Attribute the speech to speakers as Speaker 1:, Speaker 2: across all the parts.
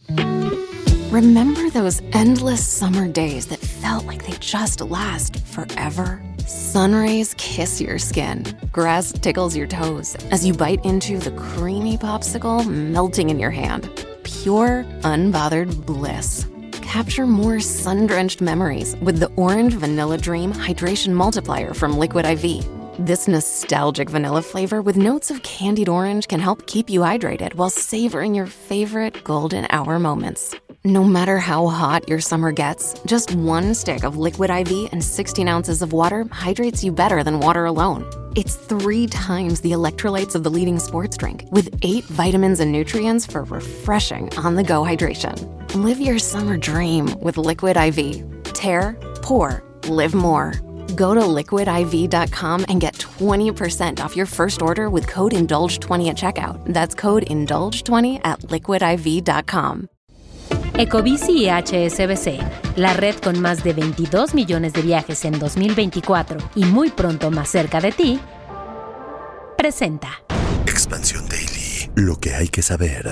Speaker 1: Remember those endless summer days that felt like they just last forever? Sun rays kiss your skin. Grass tickles your toes as you bite into the creamy popsicle melting in your hand. Pure, unbothered bliss. Capture more sun-drenched memories with the Orange Vanilla Dream Hydration Multiplier from Liquid IV. This nostalgic vanilla flavor with notes of candied orange can help keep you hydrated while savoring your favorite golden hour moments. No matter how hot your summer gets, just one stick of Liquid IV and 16 ounces of water hydrates you better than water alone. It's 3 times the electrolytes of the leading sports drink, with 8 vitamins and nutrients for refreshing on-the-go hydration. Live your summer dream with Liquid IV. Tear, pour, live more. Go to liquidiv.com and get 20% off your first order with code INDULGE20 at checkout. That's code INDULGE20 at liquidiv.com.
Speaker 2: Ecobici y HSBC, la red con más de 22 millones de viajes en 2024 y muy pronto más cerca de ti, presenta
Speaker 3: Expansión Daily, lo que hay que saber.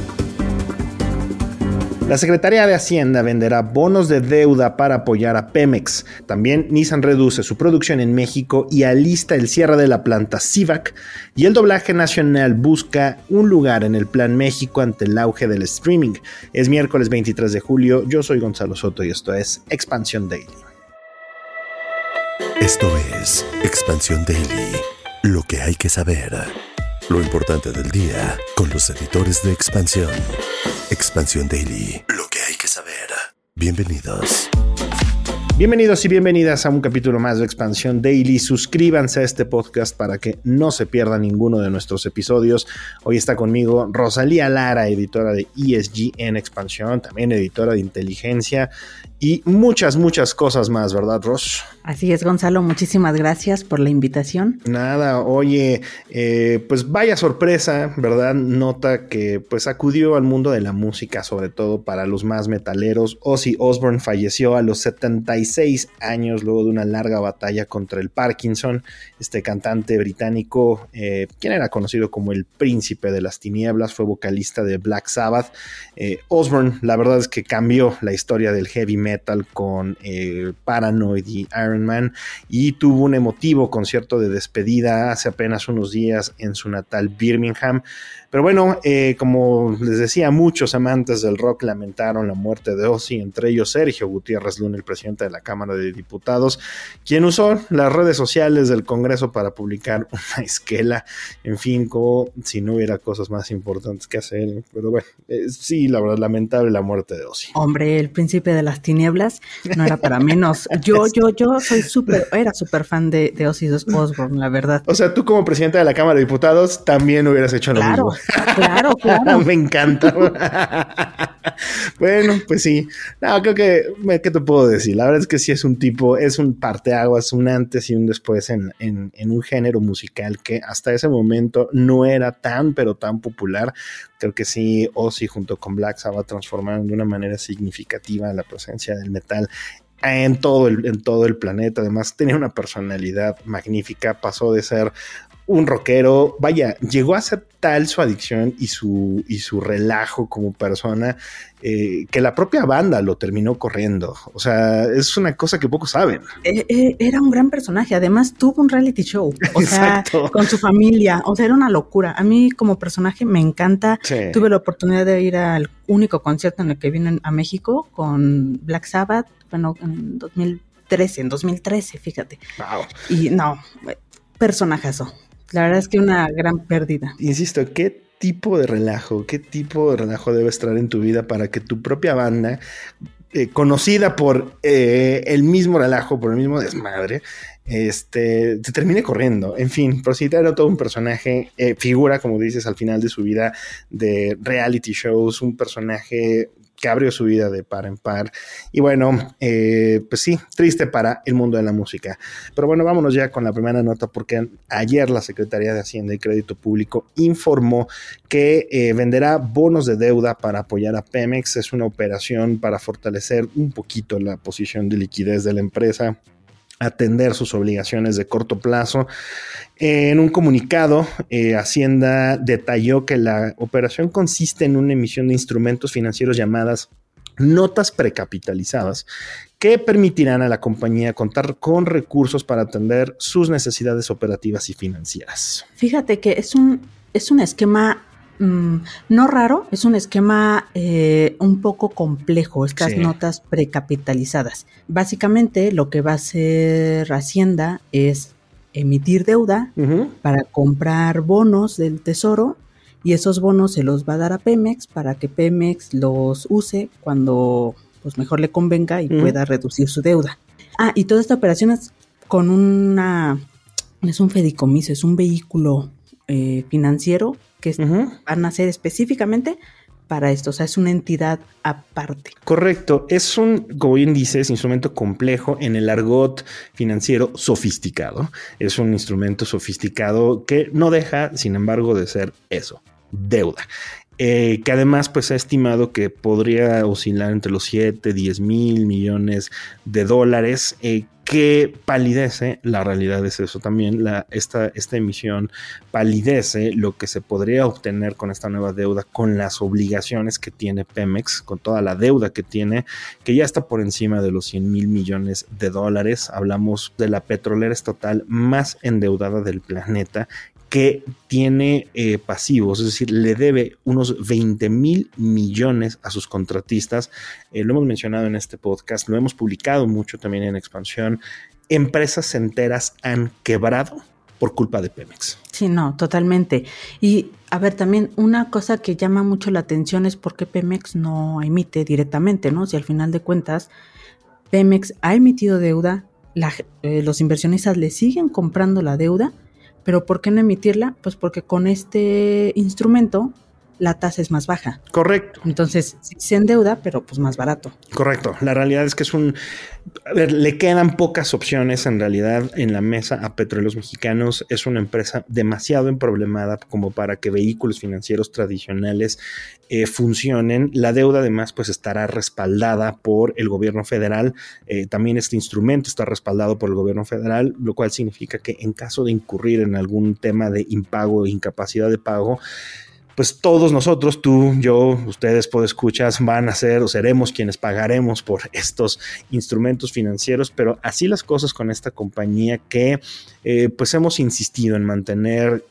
Speaker 4: La Secretaría de Hacienda venderá bonos de deuda para apoyar a Pemex. También Nissan reduce su producción en México y alista el cierre de la planta CIVAC. Y el doblaje nacional busca un lugar en el Plan México ante el auge del streaming. Es miércoles 23 de julio. Yo soy Gonzalo Soto y esto es Expansión Daily.
Speaker 3: Esto es Expansión Daily, lo que hay que saber. Lo importante del día con los editores de Expansión. Expansión Daily, lo que hay que saber. Bienvenidos.
Speaker 4: Bienvenidos y bienvenidas a un capítulo más de Expansión Daily. Suscríbanse a este podcast para que no se pierda ninguno de nuestros episodios. Hoy está conmigo Rosalía Lara, editora de ESG en Expansión, también editora de Inteligencia y muchas cosas más, ¿verdad, Ros?
Speaker 5: Así es, Gonzalo, muchísimas gracias por la invitación.
Speaker 4: Nada, oye, pues vaya sorpresa, ¿verdad? Nota que pues acudió al mundo de la música, sobre todo para los más metaleros. Ozzy Osbourne falleció a los 76 años luego de una larga batalla contra el Parkinson. Este cantante británico, quien era conocido como el príncipe de las tinieblas, fue vocalista de Black Sabbath. Osbourne, la verdad es que cambió la historia del heavy metal con Paranoid y Iron Man, y tuvo un emotivo concierto de despedida hace apenas unos días en su natal Birmingham. Pero bueno, como les decía, muchos amantes del rock lamentaron la muerte de Ozzy, entre ellos Sergio Gutiérrez Luna, el presidente de la Cámara de Diputados, quien usó las redes sociales del Congreso para publicar una esquela, en fin, como si no hubiera cosas más importantes que hacer. Pero bueno, sí, la verdad, lamentable la muerte de Ozzy.
Speaker 5: Hombre, el príncipe de las tinieblas no era para menos. Yo soy era súper fan de Ozzy Osbourne, la verdad.
Speaker 4: O sea, tú como presidente de la Cámara de Diputados también hubieras hecho lo mismo.
Speaker 5: Claro.
Speaker 4: Me encanta. Bueno, pues sí. No, creo que, ¿qué te puedo decir? La verdad es que sí es un tipo, es un parteaguas, un antes y un después en un género musical que hasta ese momento no era tan, pero tan popular. Creo que sí, Ozzy junto con Black Sabbath transformaron de una manera significativa la presencia del metal en todo el planeta. Además, tenía una personalidad magnífica, pasó de ser un rockero, vaya, llegó a ser tal su adicción y su relajo como persona que la propia banda lo terminó corriendo. O sea, es una cosa que pocos saben.
Speaker 5: Era un gran personaje, además tuvo un reality show, o sea, con su familia, o sea, era una locura. A mí como personaje me encanta. Sí. Tuve la oportunidad de ir al único concierto en el que vine a México con Black Sabbath, bueno, en 2013, fíjate. Wow. Y no, personajazo. La verdad es que una gran pérdida.
Speaker 4: Insisto, ¿qué tipo de relajo debe estar en tu vida para que tu propia banda, conocida por el mismo relajo, por el mismo desmadre, te termine corriendo? En fin, pero sí era todo un personaje, figura, como dices, al final de su vida de reality shows, un personaje que abrió su vida de par en par. Y bueno, pues sí, triste para el mundo de la música. Pero bueno, vámonos ya con la primera nota, porque ayer la Secretaría de Hacienda y Crédito Público informó que venderá bonos de deuda para apoyar a Pemex. Es una operación para fortalecer un poquito la posición de liquidez de la empresa. atender sus obligaciones de corto plazo. En un comunicado, Hacienda detalló que la operación consiste en una emisión de instrumentos financieros llamadas notas precapitalizadas que permitirán a la compañía contar con recursos para atender sus necesidades operativas y financieras.
Speaker 5: Fíjate que es un esquema no raro, es un esquema un poco complejo, estas notas precapitalizadas. Básicamente lo que va a hacer Hacienda es emitir deuda para comprar bonos del Tesoro, y esos bonos se los va a dar a Pemex para que Pemex los use cuando pues mejor le convenga y pueda reducir su deuda. Y toda esta operación es con es un fideicomiso, es un vehículo financiero que van a hacer específicamente para esto, o sea, es una entidad aparte.
Speaker 4: Correcto, es como bien dices, instrumento complejo en el argot financiero sofisticado. Es un instrumento sofisticado que no deja, sin embargo, de ser eso, deuda. Que además pues se ha estimado que podría oscilar entre los 7-10 mil millones de dólares, que palidece, la realidad es eso también, esta emisión palidece lo que se podría obtener con esta nueva deuda, con las obligaciones que tiene Pemex, con toda la deuda que tiene, que ya está por encima de los 100 mil millones de dólares. Hablamos de la petrolera estatal más endeudada del planeta, que tiene pasivos, es decir, le debe unos 20 mil millones a sus contratistas. Lo hemos mencionado en este podcast, lo hemos publicado mucho también en Expansión. Empresas enteras han quebrado por culpa de Pemex.
Speaker 5: Sí, no, totalmente. Y a ver, también una cosa que llama mucho la atención es por qué Pemex no emite directamente, ¿no? Si al final de cuentas Pemex ha emitido deuda, los inversionistas le siguen comprando la deuda. ¿Pero por qué no emitirla? Pues porque con este instrumento la tasa es más baja.
Speaker 4: Correcto.
Speaker 5: Entonces, sí se endeuda, pero pues más barato.
Speaker 4: Correcto. La realidad es que le quedan pocas opciones en realidad en la mesa a Petróleos Mexicanos. Es una empresa demasiado emproblemada como para que vehículos financieros tradicionales funcionen. La deuda además pues estará respaldada por el gobierno federal. También este instrumento está respaldado por el gobierno federal, lo cual significa que en caso de incurrir en algún tema de impago o incapacidad de pago, pues todos nosotros, tú, yo, ustedes, podescuchas, van a ser o seremos quienes pagaremos por estos instrumentos financieros. Pero así las cosas con esta compañía que pues hemos insistido en mantener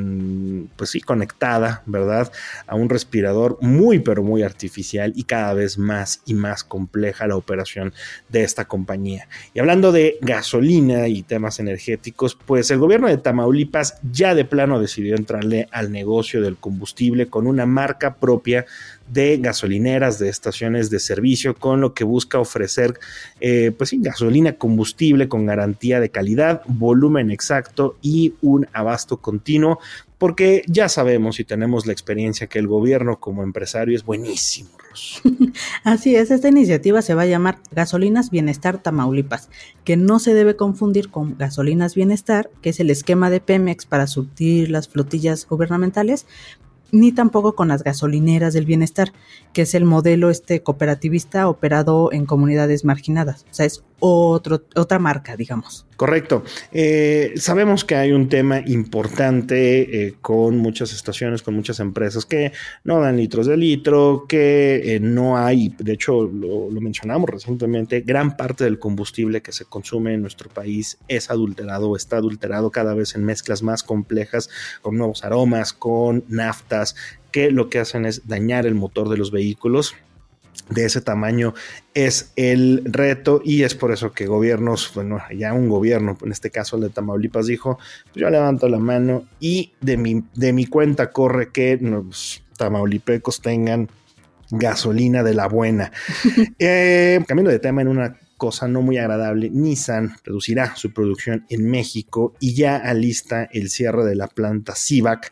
Speaker 4: pues sí, conectada, ¿verdad?, a un respirador muy pero muy artificial, y cada vez más y más compleja la operación de esta compañía. Y hablando de gasolina y temas energéticos, pues el gobierno de Tamaulipas ya de plano decidió entrarle al negocio del combustible con una marca propia de gasolineras, de estaciones de servicio, con lo que busca ofrecer pues sí, gasolina combustible con garantía de calidad, volumen exacto y un abasto continuo, porque ya sabemos y tenemos la experiencia que el gobierno como empresario es buenísimo, Ros.
Speaker 5: Así es, esta iniciativa se va a llamar Gasolinas Bienestar Tamaulipas, que no se debe confundir con Gasolinas Bienestar, que es el esquema de Pemex para surtir las flotillas gubernamentales, ni tampoco con las gasolineras del bienestar, que es el modelo cooperativista operado en comunidades marginadas. O sea, es otra marca, digamos.
Speaker 4: Correcto. Sabemos que hay un tema importante con muchas estaciones, con muchas empresas que no dan litros de litro, que no hay, de hecho lo mencionamos recientemente, gran parte del combustible que se consume en nuestro país es adulterado o está adulterado cada vez en mezclas más complejas, con nuevos aromas, con naftas, que lo que hacen es dañar el motor de los vehículos. De ese tamaño es el reto, y es por eso que gobiernos, bueno, ya un gobierno, en este caso el de Tamaulipas, dijo, pues yo levanto la mano y de mi cuenta corre que los tamaulipecos tengan gasolina de la buena. Cambiando de tema en una cosa no muy agradable, Nissan reducirá su producción en México y ya alista el cierre de la planta Civac,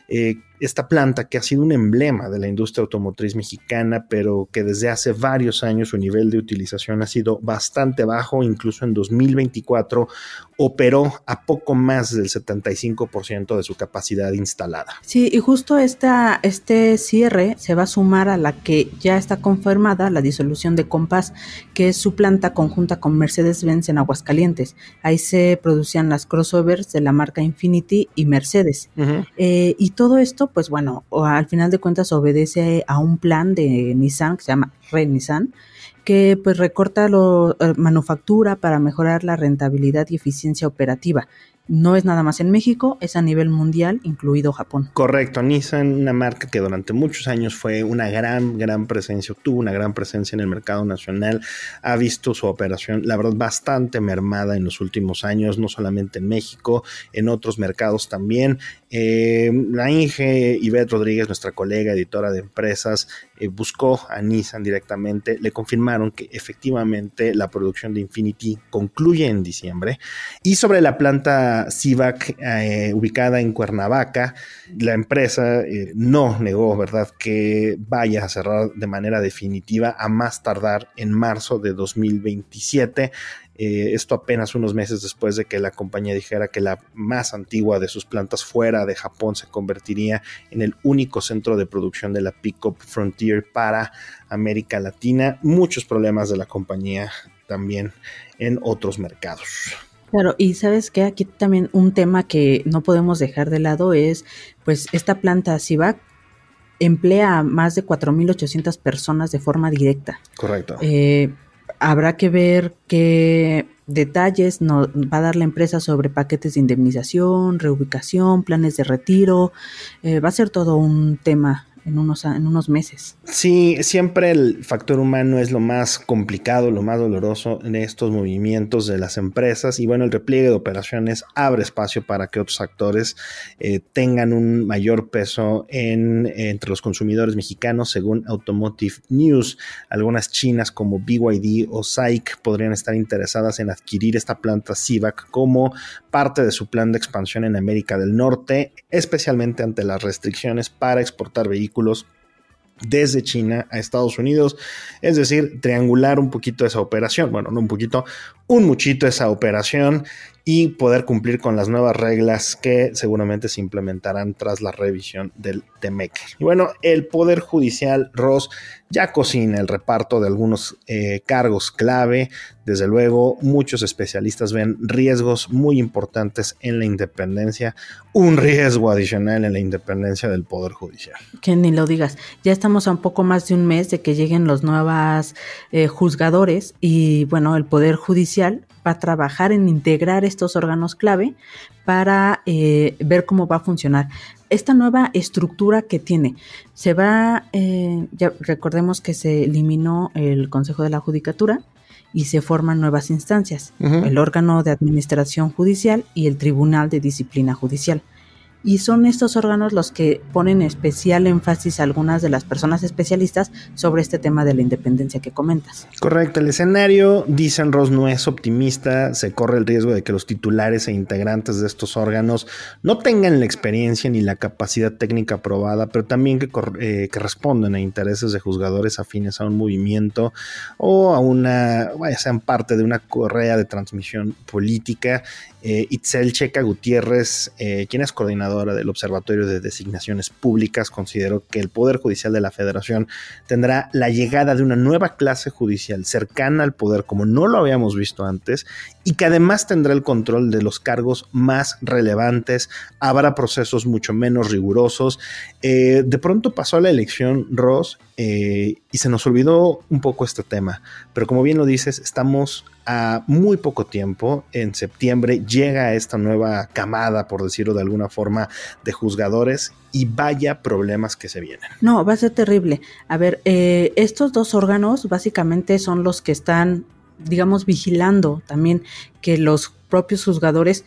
Speaker 4: esta planta que ha sido un emblema de la industria automotriz mexicana, pero que desde hace varios años su nivel de utilización ha sido bastante bajo. Incluso en 2024 operó a poco más del 75% de su capacidad instalada.
Speaker 5: Sí, y justo este cierre se va a sumar a la que ya está confirmada, la disolución de Compass, que es su planta conjunta con Mercedes-Benz en Aguascalientes. Ahí se producían las crossovers de la marca Infiniti y Mercedes. Uh-huh. Y todo esto, pues bueno, al final de cuentas obedece a un plan de Nissan que se llama Re-Nissan, que pues recorta manufactura para mejorar la rentabilidad y eficiencia operativa. No es nada más en México, es a nivel mundial, incluido Japón.
Speaker 4: Correcto, Nissan, una marca que durante muchos años fue una gran presencia, tuvo una gran presencia en el mercado nacional, ha visto su operación, la verdad, bastante mermada en los últimos años, no solamente en México, en otros mercados también. La Inge Ivette Rodríguez, nuestra colega editora de empresas, buscó a Nissan directamente, le confirmaron que efectivamente la producción de Infiniti concluye en diciembre. Y sobre la planta Civac ubicada en Cuernavaca, la empresa no negó, ¿verdad?, que vaya a cerrar de manera definitiva a más tardar en marzo de 2027. Esto apenas unos meses después de que la compañía dijera que la más antigua de sus plantas fuera de Japón se convertiría en el único centro de producción de la Pickup Frontier para América Latina. Muchos problemas de la compañía también en otros mercados.
Speaker 5: Claro, y sabes que aquí también un tema que no podemos dejar de lado es, pues, esta planta Civac emplea a más de 4,800 personas de forma directa.
Speaker 4: Correcto.
Speaker 5: Habrá que ver qué detalles nos va a dar la empresa sobre paquetes de indemnización, reubicación, planes de retiro. Va a ser todo un tema en unos meses.
Speaker 4: Sí, siempre el factor humano es lo más complicado, lo más doloroso en estos movimientos de las empresas, y bueno, el repliegue de operaciones abre espacio para que otros actores tengan un mayor peso entre los consumidores mexicanos. Según Automotive News, algunas chinas como BYD o SAIC podrían estar interesadas en adquirir esta planta Civac como parte de su plan de expansión en América del Norte, especialmente ante las restricciones para exportar vehículos desde China a Estados Unidos, es decir, triangular un poquito esa operación, bueno, no un poquito, un muchito esa operación, y poder cumplir con las nuevas reglas que seguramente se implementarán tras la revisión del TEMEC. Y bueno, el Poder Judicial, Ross, ya cocina el reparto de algunos cargos clave. Desde luego, muchos especialistas ven riesgos muy importantes en la independencia, un riesgo adicional en la independencia del Poder Judicial.
Speaker 5: Que ni lo digas, ya estamos a un poco más de un mes de que lleguen los nuevos juzgadores, y bueno, el Poder Judicial va a trabajar en integrar estos órganos clave para ver cómo va a funcionar. Esta nueva estructura que tiene, ya recordemos que se eliminó el Consejo de la Judicatura y se forman nuevas instancias, uh-huh. El órgano de administración judicial y el Tribunal de Disciplina Judicial. Y son estos órganos los que ponen especial énfasis a algunas de las personas especialistas sobre este tema de la independencia que comentas.
Speaker 4: Correcto, el escenario, dicen Ross, no es optimista. Se corre el riesgo de que los titulares e integrantes de estos órganos no tengan la experiencia ni la capacidad técnica aprobada, pero también que respondan a intereses de juzgadores afines a un movimiento o a sean parte de una correa de transmisión política. Itzel Checa Gutiérrez, quien es coordinadora del Observatorio de Designaciones Públicas, consideró que el Poder Judicial de la Federación tendrá la llegada de una nueva clase judicial cercana al poder como no lo habíamos visto antes, y que además tendrá el control de los cargos más relevantes. Habrá procesos mucho menos rigurosos. De pronto pasó la elección, Ross, y se nos olvidó un poco este tema, pero como bien lo dices, estamos a muy poco tiempo. En septiembre llega esta nueva camada, por decirlo de alguna forma, de juzgadores, y vaya problemas que se vienen.
Speaker 5: No, va a ser terrible. A ver, estos dos órganos básicamente son los que están, digamos, vigilando también que los propios juzgadores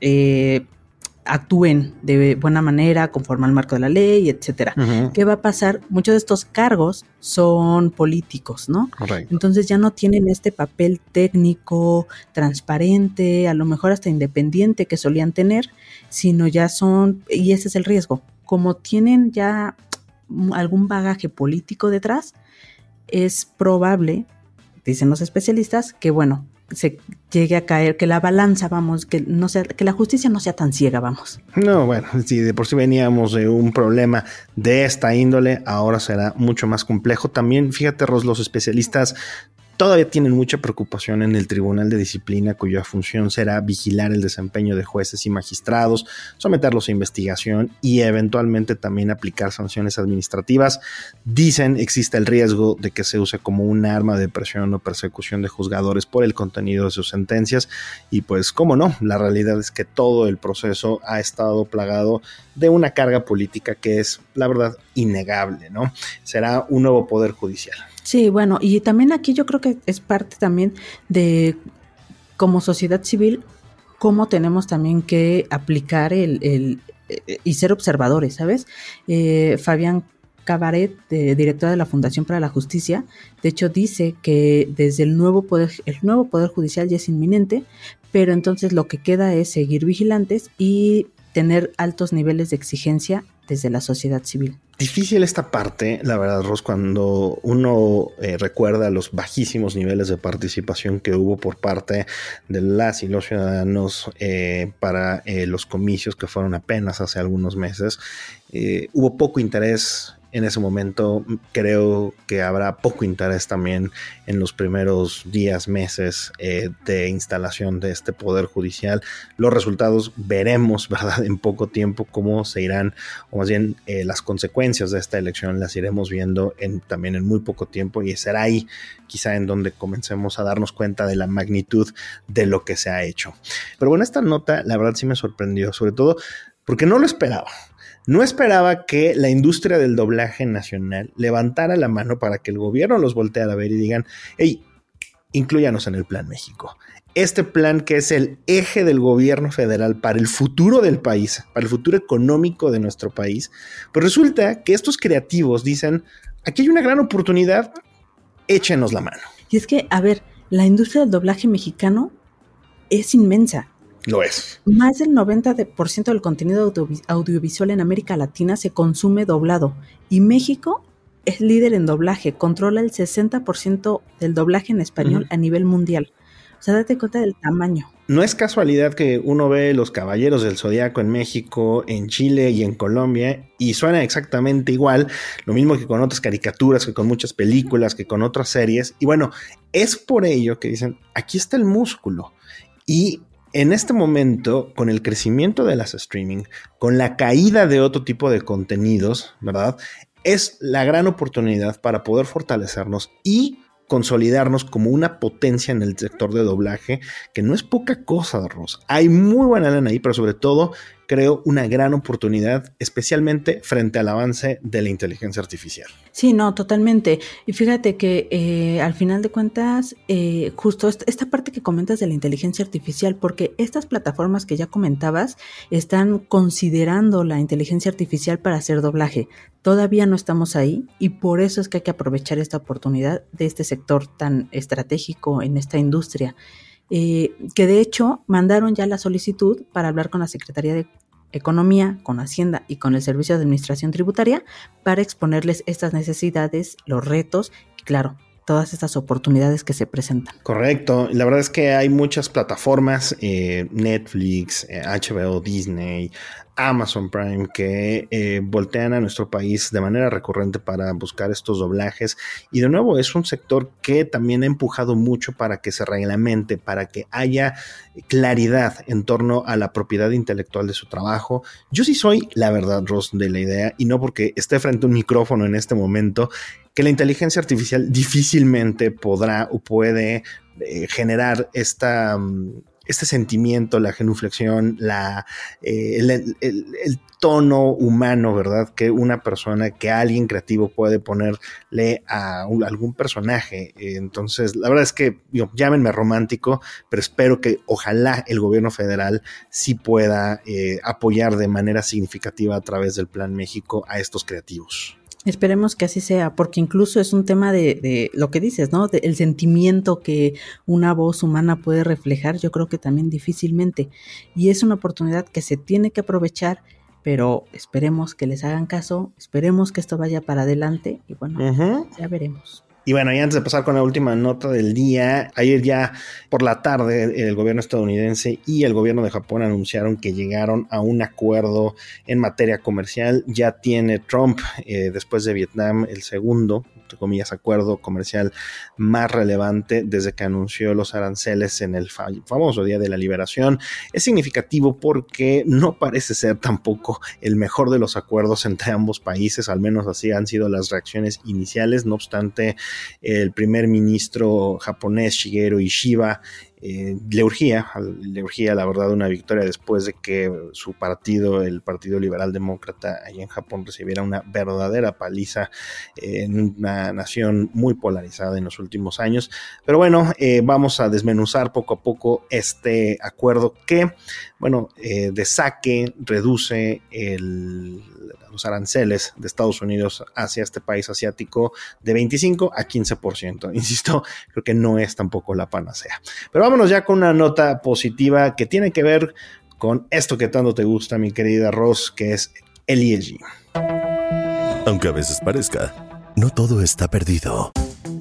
Speaker 5: actúen de buena manera, conforme al marco de la ley, etcétera. Uh-huh. ¿Qué va a pasar? Muchos de estos cargos son políticos, ¿no?
Speaker 4: Correcto.
Speaker 5: Entonces ya no tienen este papel técnico, transparente, a lo mejor hasta independiente que solían tener, sino ya son, y ese es el riesgo, como tienen ya algún bagaje político detrás, es probable, dicen los especialistas, que bueno, se llegue a caer, que la balanza, vamos, que la justicia no sea tan ciega, vamos.
Speaker 4: No, bueno, si de por sí veníamos de un problema de esta índole, ahora será mucho más complejo. También, fíjate, Ros, los especialistas todavía tienen mucha preocupación en el Tribunal de Disciplina, cuya función será vigilar el desempeño de jueces y magistrados, someterlos a investigación y eventualmente también aplicar sanciones administrativas. Dicen existe el riesgo de que se use como un arma de presión o persecución de juzgadores por el contenido de sus sentencias. Y pues, cómo no, la realidad es que todo el proceso ha estado plagado de una carga política que es, la verdad, innegable, ¿no? Será un nuevo poder judicial.
Speaker 5: Sí, bueno, y también aquí yo creo que es parte también de, como sociedad civil, cómo tenemos también que aplicar y ser observadores, ¿sabes? Fabián Cabaret, directora de la Fundación para la Justicia, de hecho dice que desde el nuevo poder judicial ya es inminente, pero entonces lo que queda es seguir vigilantes y tener altos niveles de exigencia desde la sociedad civil.
Speaker 4: Difícil esta parte, la verdad, Ros, cuando uno recuerda los bajísimos niveles de participación que hubo por parte de las y los ciudadanos para los comicios que fueron apenas hace algunos meses. Hubo poco interés en ese momento. Creo que habrá poco interés también en los primeros días, meses de instalación de este poder judicial. Los resultados veremos, ¿verdad?, en poco tiempo cómo se irán, o más bien las consecuencias de esta elección las iremos viendo también en muy poco tiempo, y será ahí quizá en donde comencemos a darnos cuenta de la magnitud de lo que se ha hecho. Pero bueno, esta nota la verdad sí me sorprendió, sobre todo porque no lo esperaba. No esperaba que la industria del doblaje nacional levantara la mano para que el gobierno los volteara a ver y digan, hey, inclúyanos en el Plan México. Este plan que es el eje del gobierno federal para el futuro del país, para el futuro económico de nuestro país. Pues resulta que estos creativos dicen, aquí hay una gran oportunidad, échenos la mano.
Speaker 5: Y es que, a ver, la industria del doblaje mexicano es inmensa.
Speaker 4: Lo es.
Speaker 5: Más del 90% del contenido audiovisual en América Latina se consume doblado, y México es líder en doblaje, controla el 60% del doblaje en español a nivel mundial. O sea, date cuenta del tamaño.
Speaker 4: No es casualidad que uno ve Los Caballeros del Zodiaco en México, en Chile y en Colombia, y suena exactamente igual, lo mismo que con otras caricaturas, que con muchas películas, que con otras series. Y bueno, es por ello que dicen, aquí está el músculo. Y en este momento, con el crecimiento de las streaming, con la caída de otro tipo de contenidos, ¿verdad?, es la gran oportunidad para poder fortalecernos y consolidarnos como una potencia en el sector de doblaje, que no es poca cosa, Ros. Hay muy buena lana ahí, pero sobre todo creo una gran oportunidad, especialmente frente al avance de la inteligencia artificial.
Speaker 5: Sí, no, totalmente. Y fíjate que al final de cuentas, justo esta parte que comentas de la inteligencia artificial, porque estas plataformas que ya comentabas están considerando la inteligencia artificial para hacer doblaje. Todavía no estamos ahí, y por eso es que hay que aprovechar esta oportunidad de este sector tan estratégico en esta industria. Que de hecho mandaron ya la solicitud para hablar con la Secretaría de Economía, con Hacienda y con el Servicio de Administración Tributaria para exponerles estas necesidades, los retos y, claro, todas estas oportunidades que se presentan.
Speaker 4: Correcto. La verdad es que hay muchas plataformas, Netflix, HBO, Disney, Amazon Prime, que voltean a nuestro país de manera recurrente para buscar estos doblajes. Y de nuevo, es un sector que también ha empujado mucho para que se reglamente, para que haya claridad en torno a la propiedad intelectual de su trabajo. Yo sí soy, la verdad, Ros, de la idea, y no porque esté frente a un micrófono en este momento, que la inteligencia artificial difícilmente podrá o puede generar este sentimiento, la genuflexión, el tono humano, ¿verdad?, que una persona, que alguien creativo puede ponerle a algún personaje. Entonces, la verdad es que, llámenme romántico, pero espero que ojalá el gobierno federal sí pueda apoyar de manera significativa a través del Plan México a estos creativos.
Speaker 5: Esperemos que así sea, porque incluso es un tema de lo que dices, ¿no? El sentimiento que una voz humana puede reflejar, yo creo que también difícilmente. Y es una oportunidad que se tiene que aprovechar pero esperemos que les hagan caso, esperemos que esto vaya para adelante y bueno, ya veremos.
Speaker 4: Y bueno, y antes de pasar con la última nota del día, ayer ya por la tarde el gobierno estadounidense y el gobierno de Japón anunciaron que llegaron a un acuerdo en materia comercial. Ya tiene Trump, después de Vietnam, el segundo, entre comillas, acuerdo comercial más relevante desde que anunció los aranceles en el famoso Día de la Liberación. Es significativo porque no parece ser tampoco el mejor de los acuerdos entre ambos países, al menos así han sido las reacciones iniciales. No obstante, el primer ministro japonés Shigeru Ishiba le urgía la verdad una victoria después de que su partido, el Partido Liberal Demócrata allá en Japón, recibiera una verdadera paliza en una nación muy polarizada en los últimos años. Pero bueno, vamos a desmenuzar poco a poco este acuerdo que, bueno, de saque reduce los aranceles de Estados Unidos hacia este país asiático de 25 a 15%. Insisto, creo que no es tampoco la panacea. Pero vámonos ya con una nota positiva que tiene que ver con esto que tanto te gusta, mi querida Ros, que es el ESG.
Speaker 3: Aunque a veces parezca, no todo está perdido.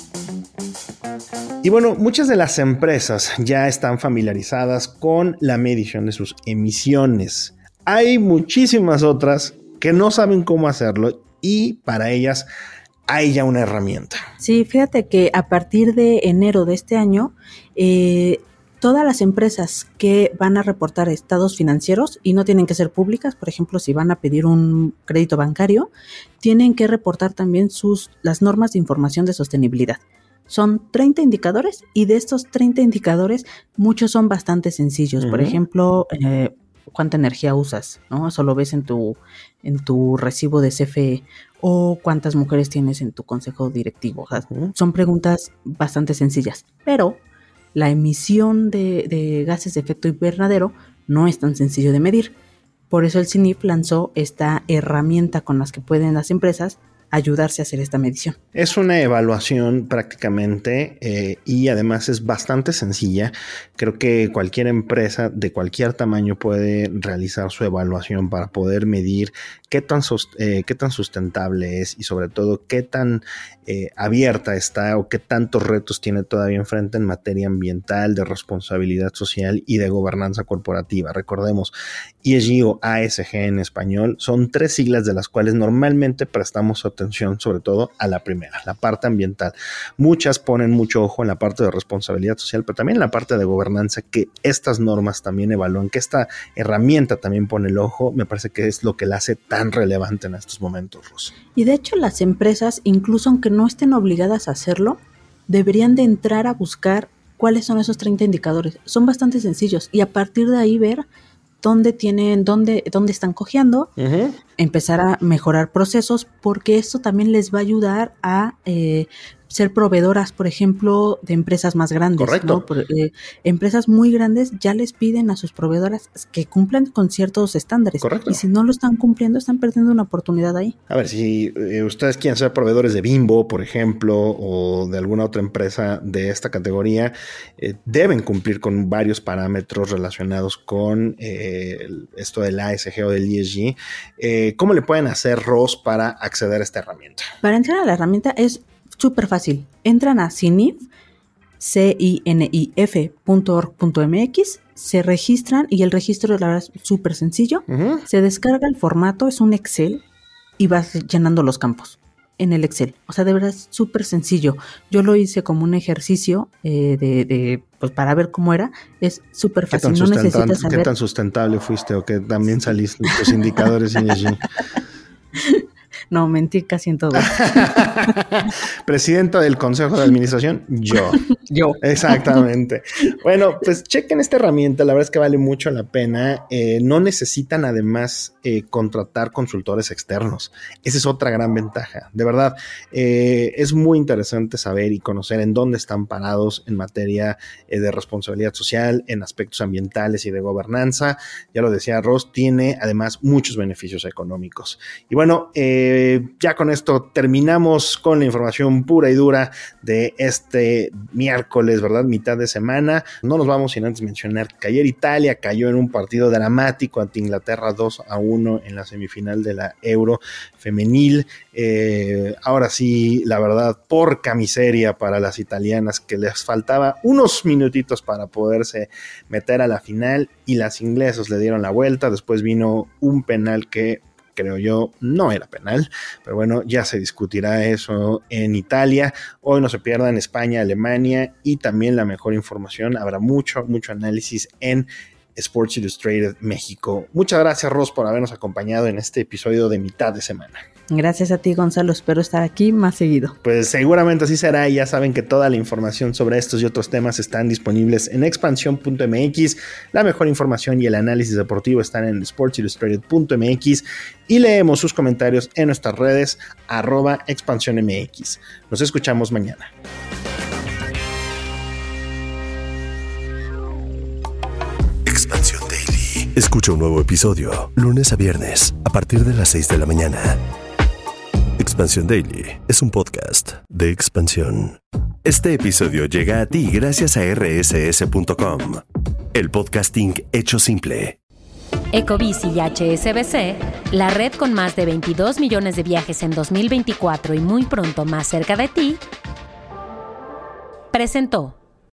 Speaker 4: Y bueno, muchas de las empresas ya están familiarizadas con la medición de sus emisiones. Hay muchísimas otras que no saben cómo hacerlo y para ellas hay ya una herramienta.
Speaker 5: Sí, fíjate que a partir de enero de este año, todas las empresas que van a reportar estados financieros, y no tienen que ser públicas, por ejemplo, si van a pedir un crédito bancario, tienen que reportar también las normas de información de sostenibilidad. Son 30 indicadores y de estos 30 indicadores, muchos son bastante sencillos. Por ejemplo, cuánta energía usas, ¿no? Eso lo ves en tu recibo de CFE, o cuántas mujeres tienes en tu consejo directivo. O sea, son preguntas bastante sencillas, pero la emisión de gases de efecto invernadero no es tan sencillo de medir. Por eso el CINIF lanzó esta herramienta con las que pueden las empresas ayudarse a hacer esta medición.
Speaker 4: Es una evaluación prácticamente y además es bastante sencilla. Creo que cualquier empresa de cualquier tamaño puede realizar su evaluación para poder medir qué tan sustentable es y sobre todo qué tan abierta está o qué tantos retos tiene todavía enfrente en materia ambiental, de responsabilidad social y de gobernanza corporativa. Recordemos, ESG o ASG en español son 3 siglas de las cuales normalmente prestamos atención sobre todo a la primera, la parte ambiental. Muchas ponen mucho ojo en la parte de responsabilidad social, pero también en la parte de gobernanza, que estas normas también evalúan, que esta herramienta también pone el ojo. Me parece que es lo que la hace tan relevante en estos momentos, Ros.
Speaker 5: Y de hecho las empresas, incluso aunque no estén obligadas a hacerlo, deberían de entrar a buscar cuáles son esos 30 indicadores. Son bastante sencillos y a partir de ahí ver dónde están cojeando, empezar a mejorar procesos, porque esto también les va a ayudar a ser proveedoras, por ejemplo, de empresas más grandes.
Speaker 4: Correcto.
Speaker 5: ¿No? Empresas muy grandes ya les piden a sus proveedoras que cumplan con ciertos estándares.
Speaker 4: Correcto.
Speaker 5: Y si no lo están cumpliendo, están perdiendo una oportunidad ahí.
Speaker 4: A ver, si ustedes quieren ser proveedores de Bimbo, por ejemplo, o de alguna otra empresa de esta categoría, deben cumplir con varios parámetros relacionados con esto del ASG o del ESG. ¿Cómo le pueden hacer, Ros, para acceder a esta herramienta?
Speaker 5: Para entrar a la herramienta es súper fácil. Entran a cinif.org.mx, se registran y el registro la verdad es súper sencillo. Se descarga el formato, es un Excel y vas llenando los campos en el Excel. O sea, de verdad es súper sencillo. Yo lo hice como un ejercicio pues para ver cómo era. Es súper fácil. No necesitas saber.
Speaker 4: ¿Qué tan sustentable fuiste o que también saliste tus indicadores ESG?
Speaker 5: No, mentí casi en todo.
Speaker 4: Presidenta del Consejo de Administración, yo. Exactamente. Bueno, pues chequen esta herramienta, la verdad es que vale mucho la pena. No necesitan además contratar consultores externos. Esa es otra gran ventaja. De verdad, es muy interesante saber y conocer en dónde están parados en materia de responsabilidad social, en aspectos ambientales y de gobernanza. Ya lo decía Ros, tiene además muchos beneficios económicos. Y bueno, ya con esto terminamos con la información pura y dura de este miércoles, ¿verdad? Mitad de semana. No nos vamos sin antes mencionar que ayer Italia cayó en un partido dramático ante Inglaterra 2-1 en la semifinal de la Euro femenil. Ahora sí, la verdad, porca miseria para las italianas, que les faltaba unos minutitos para poderse meter a la final y las inglesas le dieron la vuelta. Después vino un penal que creo yo no era penal, pero bueno, ya se discutirá eso en Italia. Hoy no se pierdan España, Alemania, y también la mejor información. Habrá mucho análisis en Sports Illustrated México. Muchas gracias, Ros, por habernos acompañado en este episodio de mitad de semana.
Speaker 5: Gracias a ti, Gonzalo. Espero estar aquí más seguido.
Speaker 4: Pues seguramente así será, y ya saben que toda la información sobre estos y otros temas están disponibles en expansión.mx. La mejor información y el análisis deportivo están en sportsillustrated.mx, y leemos sus comentarios en nuestras redes @expansiónmx. Nos escuchamos mañana.
Speaker 3: Expansión Daily. Escucha un nuevo episodio lunes a viernes a partir de las 6 de la mañana. Expansión Daily es un podcast de Expansión. Este episodio llega a ti gracias a rss.com, el podcasting hecho simple.
Speaker 2: Ecobici y HSBC, la red con más de 22 millones de viajes en 2024 y muy pronto más cerca de ti, presentó.